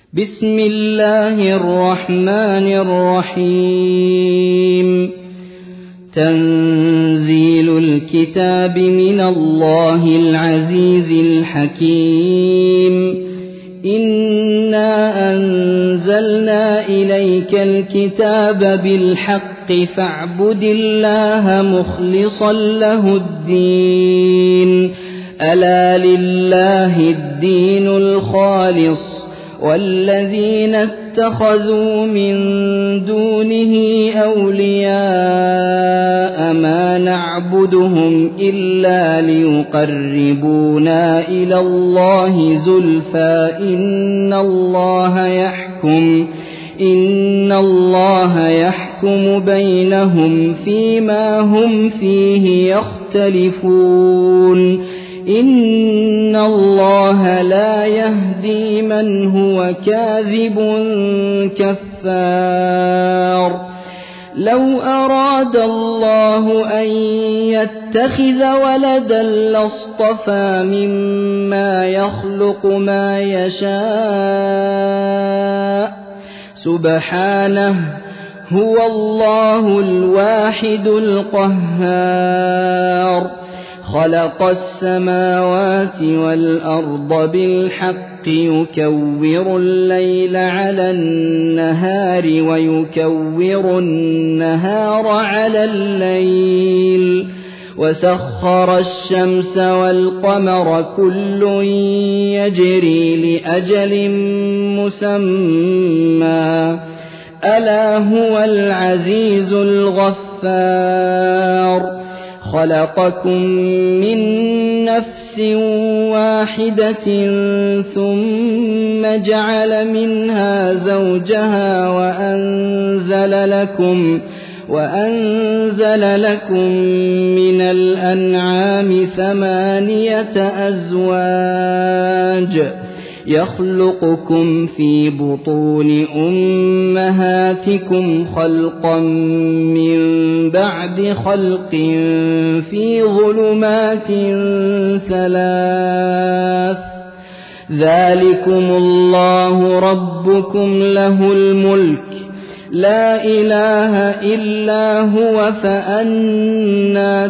بسم الله الرحمن الرحيم. تنزيل الكتاب من الله العزيز الحكيم. إنا أنزلنا إليك الكتاب بالحق فاعبد الله مخلصا له الدين. ألا لله الدين الخالص والذين اتخذوا من دونه أولياء ما نعبدهم إلا ليقربونا إلى الله زلفى إن الله يحكم بينهم فيما هم فيه يختلفون. إن الله لا يهدي من هو كاذب كفار. لو أراد الله أن يتخذ ولدا لاصطفى مما يخلق ما يشاء سبحانه، هو الله الواحد القهار. خلق السماوات والأرض بالحق يكور الليل على النهار ويكور النهار على الليل، وسخر الشمس والقمر كل يجري لأجل مسمى، ألا هو العزيز الغفار. خلقكم من نفس واحدة ثم جعل منها زوجها وأنزل لكم من الأنعام 8 أزواج يخلقكم في بطون أمهاتكم خلقا من بعد خلق في ظلمات 3. ذلكم الله ربكم له الملك لا إله إلا هو فأنى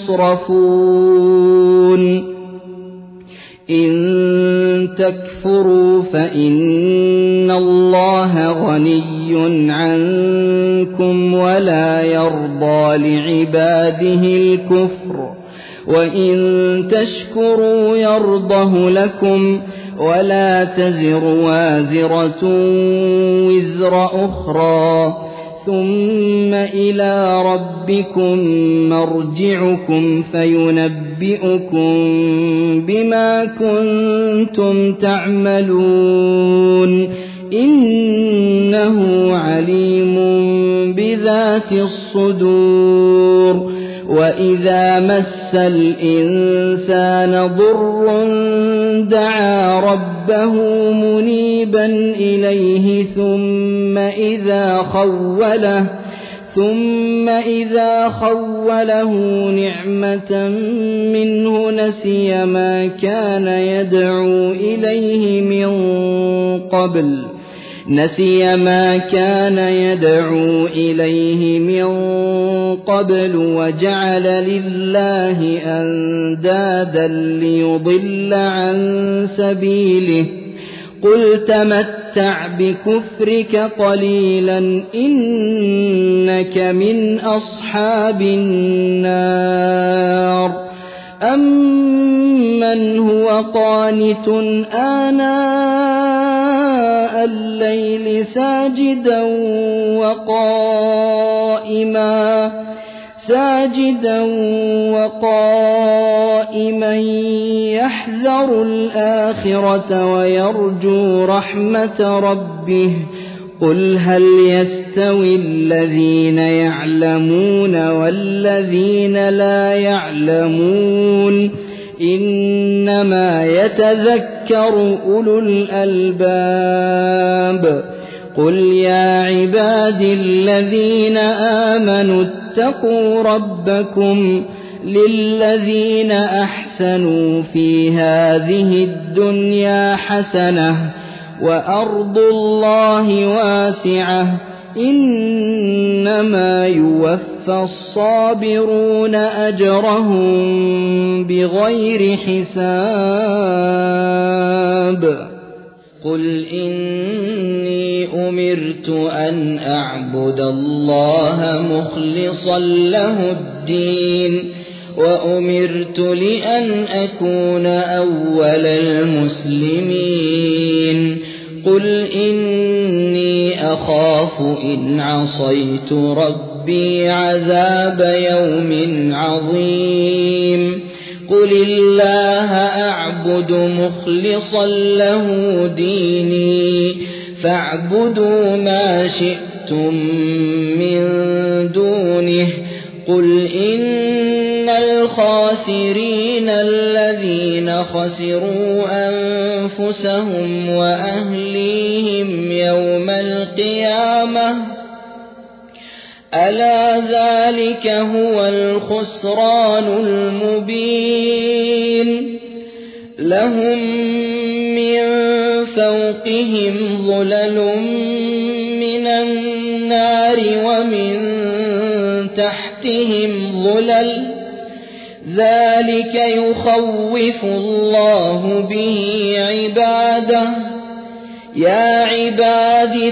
تصرفون. إن تكفروا فإن الله غني عنكم ولا يرضى لعباده الكفر، وإن تشكروا يرضه لكم ولا تزر وازرة وزر أخرى، ثم إلى ربكم مرجعكم فينبئكم بما كنتم تعملون. إنه عليم بذات الصدور. وإذا مس الإنسان ضر دعا ربه منيبا إليه ثم إذا خوله نعمة منه نسي ما كان يدعو إليه من قبل وجعل لله أندادا ليضل عن سبيله. قل تمتع بكفرك قليلا إنك من أصحاب النار. أمن هو قانت آناء الليل ساجدا وقائما يحذر الآخرة ويرجو رحمة ربه. قل هل يستوي الذين يعلمون والذين لا يعلمون؟ إنما يتذكر أولو الألباب. قل يا عبادي الذين آمنوا اتقوا ربكم للذين أحسنوا في هذه الدنيا حسنة وأرض الله واسعة إنما يوفى الصابرون أجرهم بغير حساب قل إني أمرت أن أعبد الله مخلصا له الدين وأمرت لأن أكون أول المسلمين قل إني أخاف إن عصيت ربي عذاب يوم عظيم قل الله أعبد مخلصا له ديني فاعبدوا ما شئتم من دونه قل إن الخاسرين الذين خسروا أنفسهم وأهليهم يوم القيامة ألا ذلك هو الخسران المبين لهم من فوقهم ظلل من النار ومن تحتهم ظلل ذلك يخوف الله به عباده يا عباد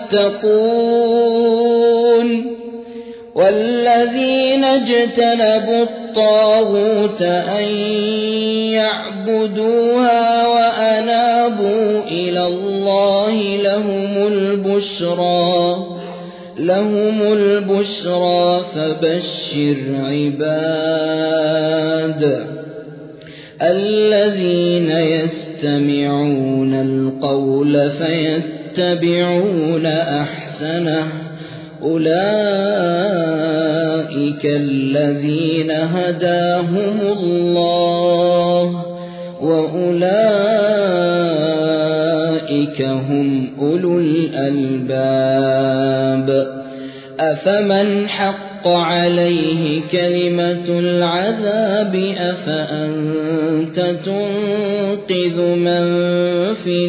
فاتقون والذين اجتنبوا الطاغوت أن يعبدوها وأنابوا إلى الله لهم البشرى فبشر عباد الذين يستمعون القول فيتبعون أحسنه أولئك الذين هداهم الله وأولئك هم أولو الألباب أفمن حق عليه كلمة العذاب أفأنت تنقذ من في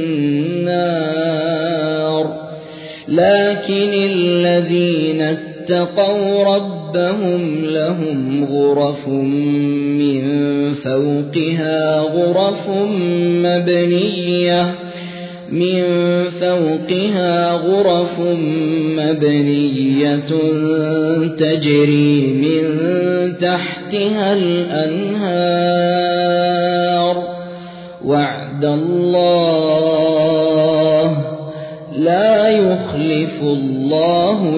النار لكن الذين اتقوا ربهم لهم غرف من فوقها غرف مبنية تجري من تحتها الأنهار وعد الله لا يخلف الله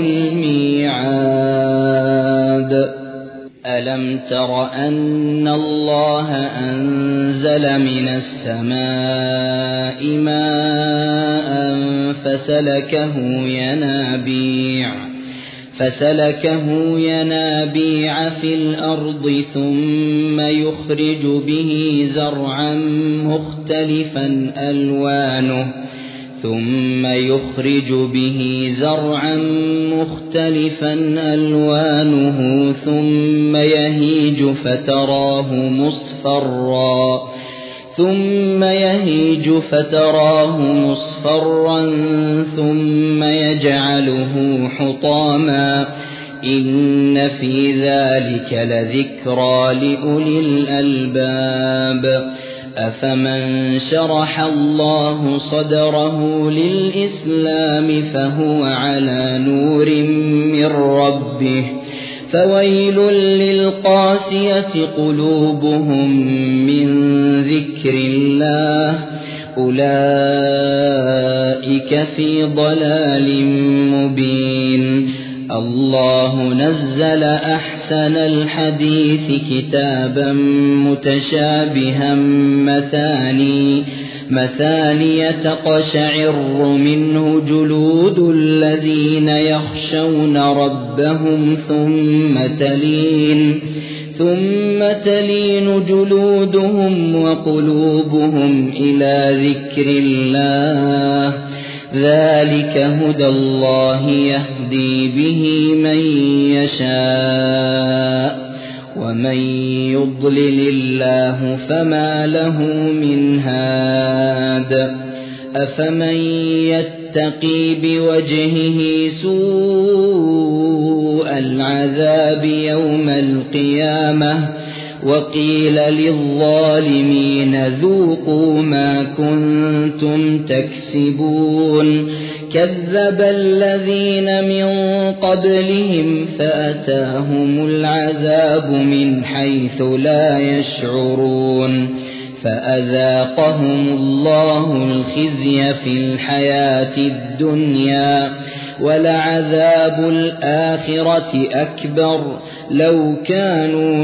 الميعاد ألم تر أن الله أنزل من السماء ماء فسلكه ينابيع في الأرض ثم يخرج به زرعا مختلفا ألوانه ثم يهيج فتراه مصفرا ثم يجعله حطاما إن في ذلك لذكرى لأولي الألباب أفمن شرح الله صدره للإسلام فهو على نور من ربه فويل للقاسية قلوبهم من ذكر الله أولئك في ضلال مبين الله نزل أحسن الحديث كتابا متشابها مثاني تقشعر منه جلود الذين يخشون ربهم ثم تلين جلودهم وقلوبهم إلى ذكر الله ذلك هدى الله يهدي به من يشاء ومن يضلل الله فما له من هاد أفمن يتقي بوجهه سوء العذاب يوم القيامة وقيل للظالمين ذوقوا ما كنتم تكسبون كذب الذين من قبلهم فأتاهم العذاب من حيث لا يشعرون فأذاقهم الله الخزي في الحياة الدنيا ولعذاب الآخرة أكبر لو كانوا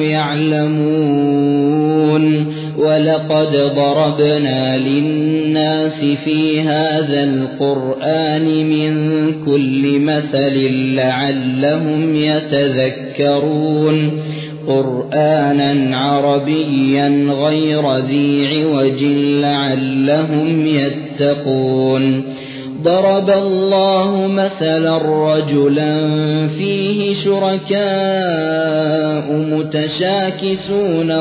يعلمون ولقد ضربنا للناس في هذا القرآن من كل مثل لعلهم يتذكرون قرآنا عربيا غير ذي عوج لعلهم يتقون ضرب الله مثلا رجلا فيه شركاء متشاكسون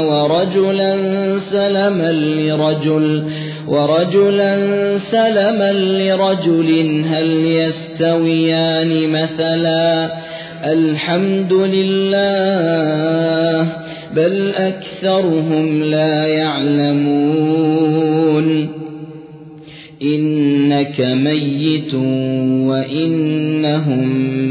ورجلا سلما لرجل هل يستويان مثلا الحمد لله بل أكثرهم لا يعلمون إنك ميت وإنهم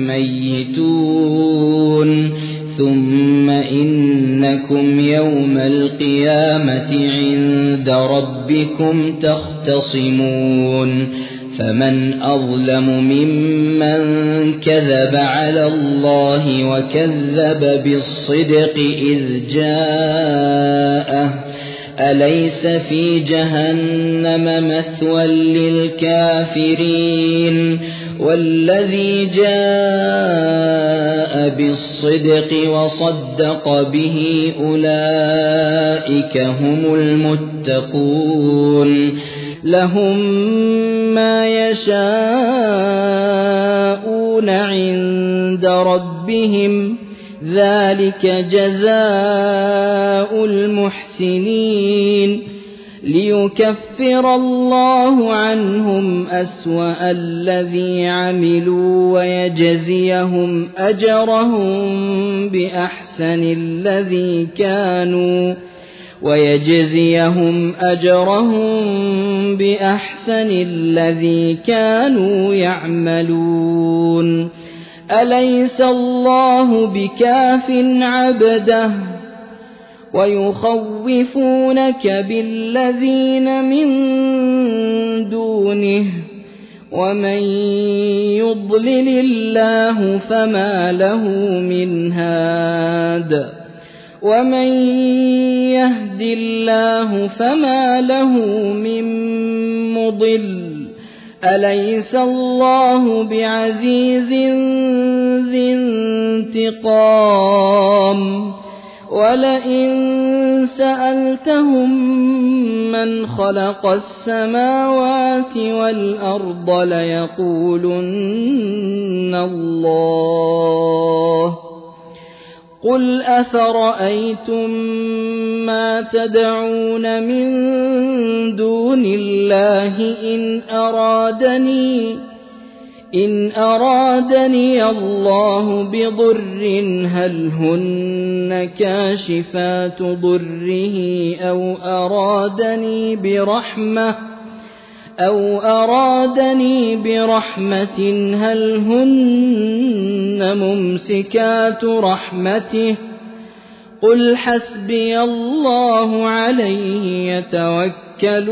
ميتون ثم إنكم يوم القيامة عند ربكم تختصمون فمن أظلم ممن كذب على الله وكذب بالصدق إذ جاءه أليس في جهنم مثوى للكافرين والذي جاء بالصدق وصدق به أولئك هم المتقون لهم ما يشاءون عند ربهم ذلك جزاء المحسنين ليكفر الله عنهم أسوأ الذي عملوا ويجزيهم بأحسن الذي كانوا يعملون أليس الله بكاف عبده ويخوفونك بالذين من دونه ومن يضلل الله فما له من هاد ومن يهد الله فما له من مضل أليس الله بعزيز ذي انتقام ولئن سألتهم من خلق السماوات والأرض ليقولن الله قل أفرأيتم ما تدعون من دون الله إن أرادني الله بضر هل هن كاشفات ضره أو أرادني برحمة هل هن ممسكات رحمته قل حسبي الله عليه يتوكل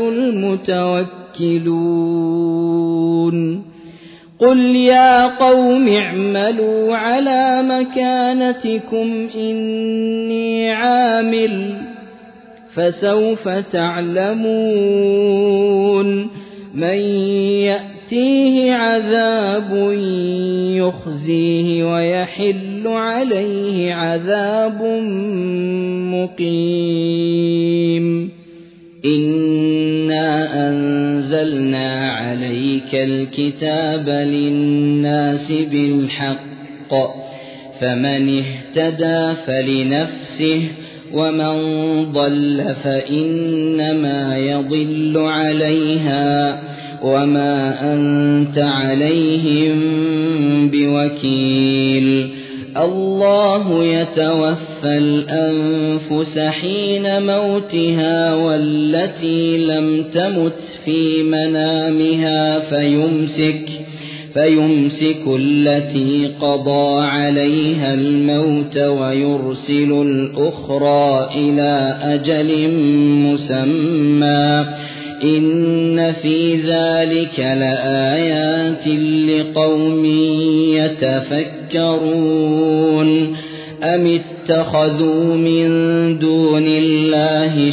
المتوكلون قل يا قوم اعملوا على مكانتكم إني عامل فسوف تعلمون من يأتيه عذاب يخزيه ويحل عليه عذاب مقيم إنا أنزلنا عليك الكتاب للناس بالحق فمن اهتدى فلنفسه ومن ضل فإنما يضل عليها وما أنت عليهم بوكيل الله يتوفى الأنفس حين موتها والتي لم تمت في منامها فيمسك التي قضى عليها الموت ويرسل الأخرى إلى أجل مسمى إن في ذلك لآيات لقوم يتفكرون أم اتخذوا من دون الله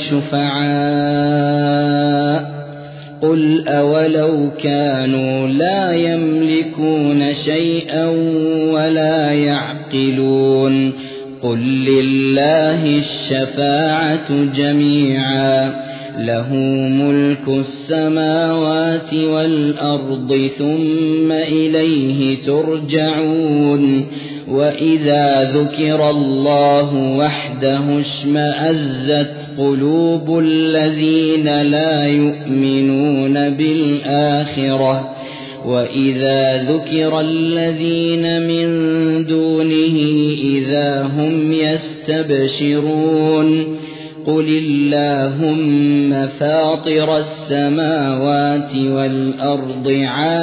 شفعاء قل أولو كانوا لا يملكون شيئا ولا يعقلون قل لله الشفاعة جميعا له ملك السماوات والأرض ثم إليه ترجعون وإذا ذكر الله وحده اشمأزت قلوب الذين لا يؤمنون بالآخرة وإذا ذكر الذين من دونه إذا هم يستبشرون قل اللهم فاطر السماوات والأرض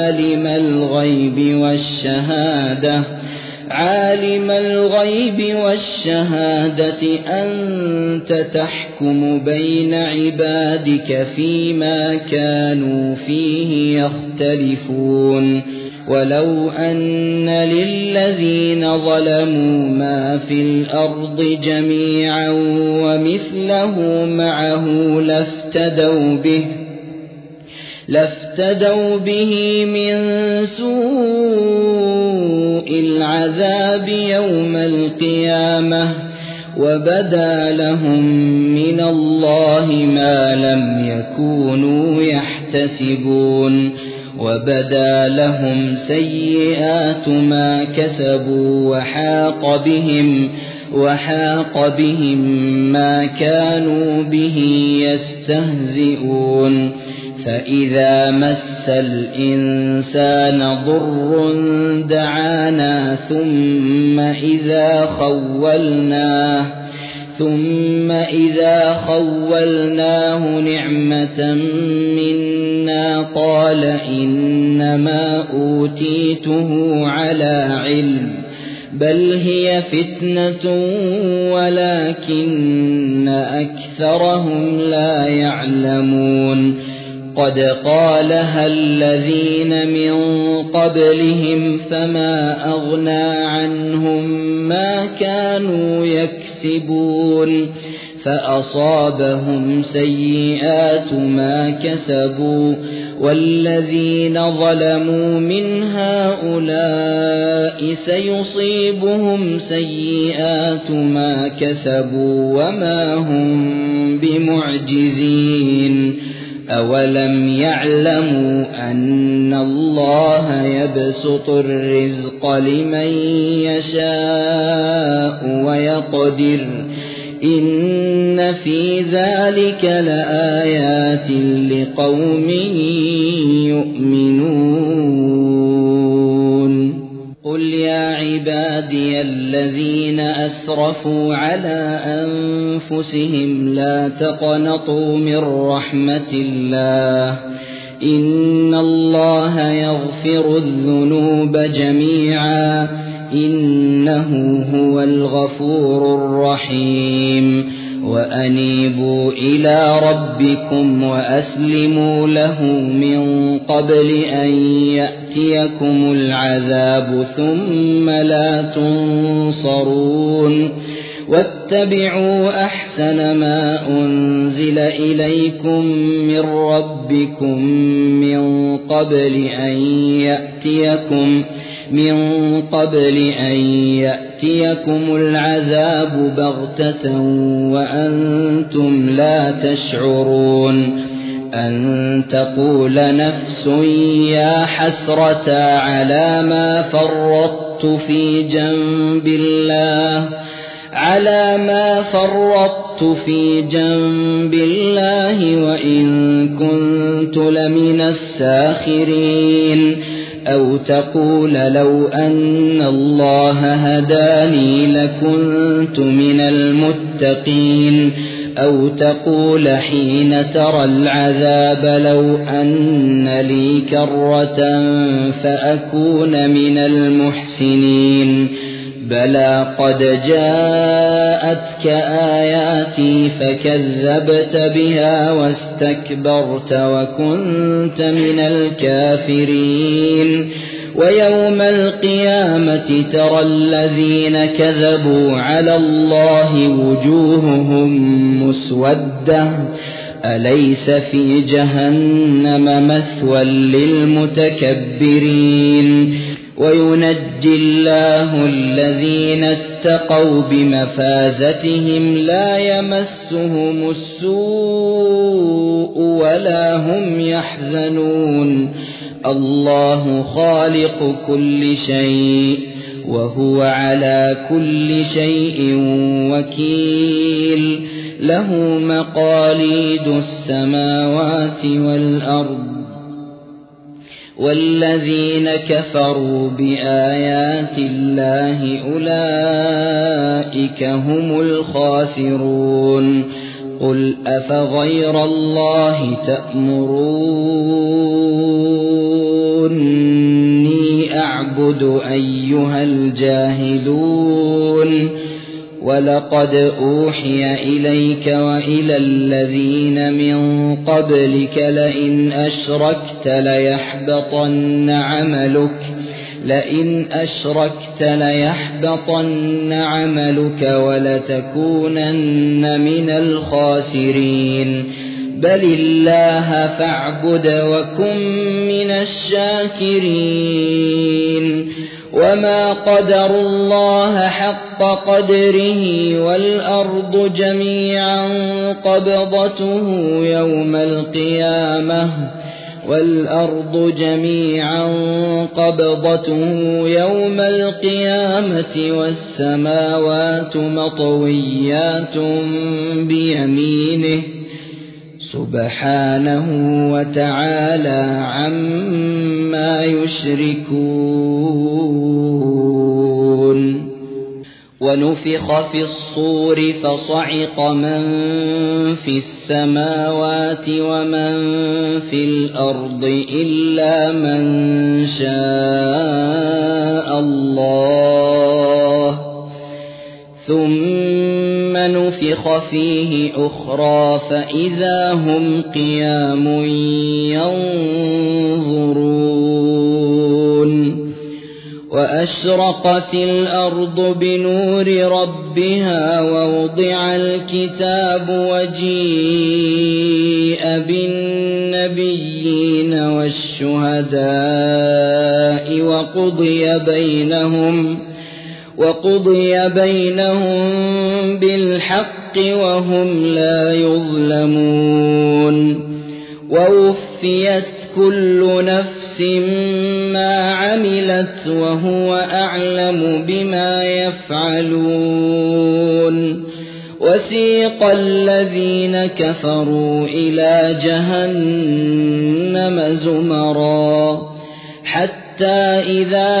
عالم الغيب والشهادة أنت تحكم بين عبادك فيما كانوا فيه يختلفون ولو أن للذين ظلموا ما في الأرض جميعا ومثله معه لافتدوا به من سوء العذاب يوم القيامة وبدا لهم من الله ما لم يكونوا يحتسبون وبدا لهم سيئات ما كسبوا وحاق بهم ما كانوا به يستهزئون فإذا مس الإنسان ضر دعانا ثم إذا خولناه نعمة منا قال إنما أوتيته على علم بل هي فتنة ولكن أكثرهم لا يعلمون قد قالها الذين من قبلهم فما أغنى عنهم ما كانوا يكسبون فأصابهم سيئات ما كسبوا والذين ظلموا من هؤلاء سيصيبهم سيئات ما كسبوا وما هم بمعجزين أولم يعلموا أن الله يبسط الرزق لمن يشاء ويقدر إن في ذلك لآيات لقوم يؤمنون قل يا عبادي الذين أسرفوا على أنفسهم لا تقنطوا من رحمة الله إن الله يغفر الذنوب جميعا إنه هو الغفور الرحيم وأنيبوا إلى ربكم وأسلموا له من قبل أن يأتيكم العذاب ثم لا تنصرون واتبعوا أحسن ما أنزل إليكم من ربكم من قبل أن يأتيكم العذاب بغتة وأنتم لا تشعرون أن تقول نفس يا حسرة على ما فرطت في جنب الله على ما فرطت في جنب الله وإن كنت لمن الساخرين أو تقول لو أن الله هداني لكنت من المتقين أو تقول حين ترى العذاب لو أن لي كرة فأكون من المحسنين بلى قد جاءتك آياتي فكذبت بها واستكبرت وكنت من الكافرين ويوم القيامة ترى الذين كذبوا على الله وجوههم مسودة أليس في جهنم مثوى للمتكبرين وينجي الله الذين اتقوا بمفازتهم لا يمسهم السوء ولا هم يحزنون الله خالق كل شيء وهو على كل شيء وكيل له مقاليد السماوات والأرض والذين كفروا بآيات الله أولئك هم الخاسرون قل أفغير الله تأمروني أعبد أيها الجاهلون ولقد أوحي إليك وإلى الذين من قبلك لئن أشركت ليحبطن عملك ولتكونن من الخاسرين بل الله فاعبد وكن من الشاكرين وما قدروا الله حق قدره والأرض جميعا قبضته يوم القيامة والسماوات مطويات بيمينه سبحانه وتعالى عما يشركون ونفخ في الصور فصعق من في السماوات ومن في الأرض إلا من شاء الله ثم نفخ فيه أخرى فإذا هم قيام ينظرون وأشرقت الأرض بنور ربها ووضع الكتاب وجيء بالنبيين والشهداء وقضي بينهم بالحق وهم لا يظلمون ووفيت كل نفس ما عملت وهو أعلم بما يفعلون وسيق الذين كفروا إلى جهنم زمرا حتى إذا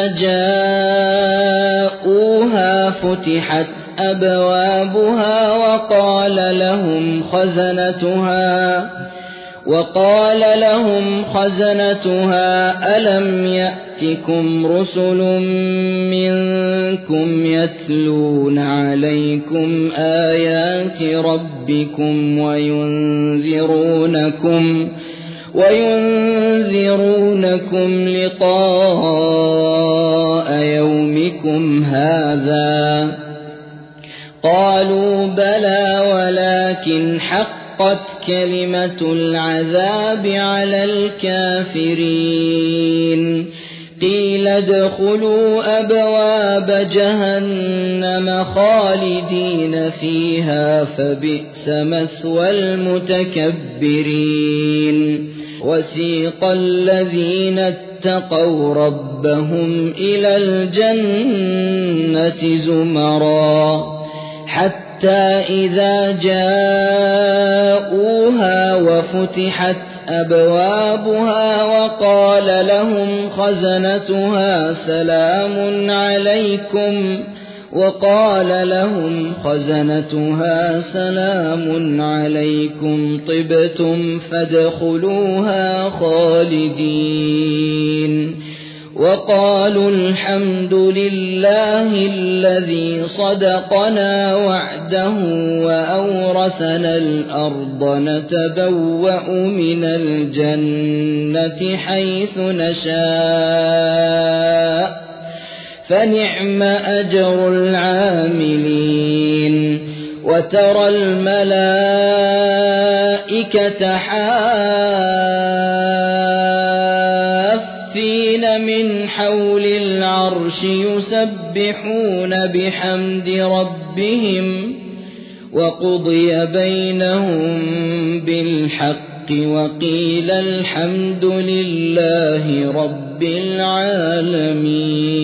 جاءوها فتحت أبوابها وقال لهم خزنتها ألم يأتكم رسل منكم يتلون عليكم آيات ربكم وينذرونكم لقاء يومكم هذا قالوا بلى ولكن حقت كلمة العذاب على الكافرين قيل ادخلوا أبواب جهنم خالدين فيها فبئس مثوى المتكبرين وسيق الذين اتقوا ربهم إلى الجنة زمرا حتى إذا جاءوها وفتحت أبوابها وقال لهم خزنتها سلام عليكم طبتم فادخلوها خالدين وقالوا الحمد لله الذي صدقنا وعده وأورثنا الأرض نتبوأ من الجنة حيث نشاء فنعم أجر العاملين وترى الملائكة حافين من حول العرش يسبحون بحمد ربهم وقضي بينهم بالحق وقيل الحمد لله رب العالمين.